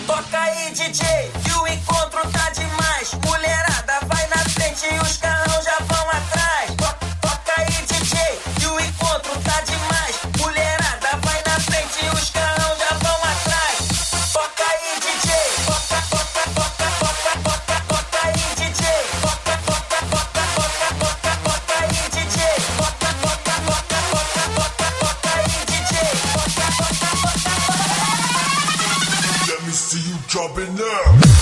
Toca aí, DJ, que o encontro tá demais. Mulherada vai na frente e os carrão já vão atrás. Toca aí, DJ, que o encontro tá demais. Mulherada vai na frente e os carrão já vão atrás. Toca aí, DJ, toca aí, DJ, toca aí, DJ, toca aí, DJ. Let me see you drop it now.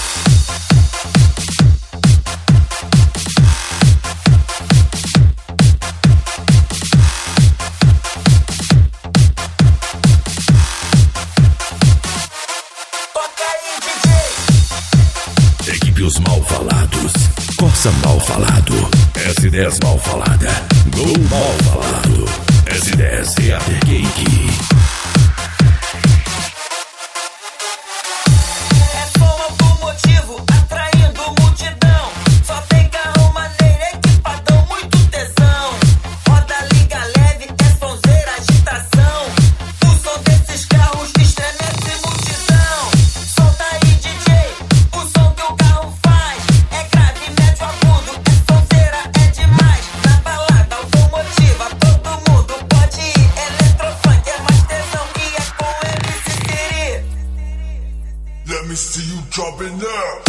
Equipe Os Mal Falados, Corsa Mal Falado, S10 Mal Falada, Gol Mal Falado, S10 Theater Cake. É som automotivo, atraindo multidão. Só tem carro maneiro, equipadão, muito tesão. Roda, liga leve, é sonzeira, agitação. O som desses carros estremece multidão. Solta aí, DJ, o som que o carro faz. É grave, médio, agudo, é sonzeira, é demais. Na balada automotiva, todo mundo pode ir. Eletrofunk é mais tesão que é com MC Siri. Let me see you drop it now.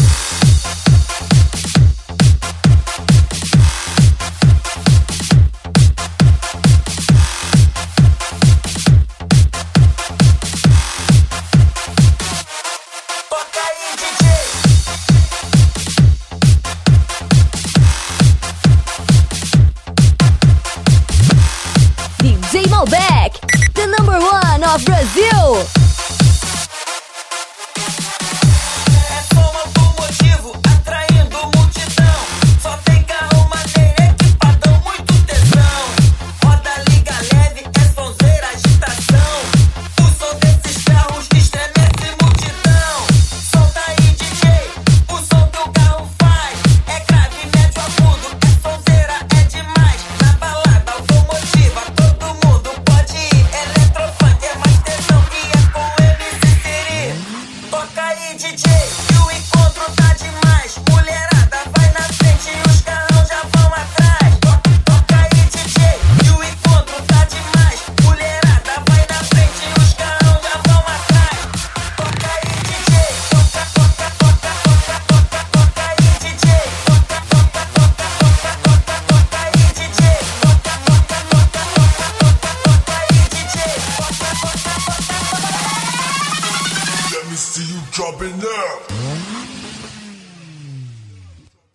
Toca aí, DJ. DJ Malbec, the number one of Brazil. É som automotivo, atraindo multidão. Só tem carro maneiro, equipadão, muito tesão. Roda, liga leve, é sonzeira, agitação. O som desses carros estremece multidão. Solta aí, DJ, o som que o carro faz. É grave, médio, agudo, é sonzeira, é demais. Na balada automotiva, todo mundo pode ir. Eletrofunk é mais tesão que é com MC Siri. Toca aí, DJ, que o encontro tá demais. Mulherada vai na frente e os carrão já vão atrás. Toca aí, DJ, que o encontro tá demais. Mulherada vai na frente e os carrão já vão atrás. Toca aí, DJ, toca aí, DJ, toca aí, DJ, toca aí, DJ. Let me see you drop it now.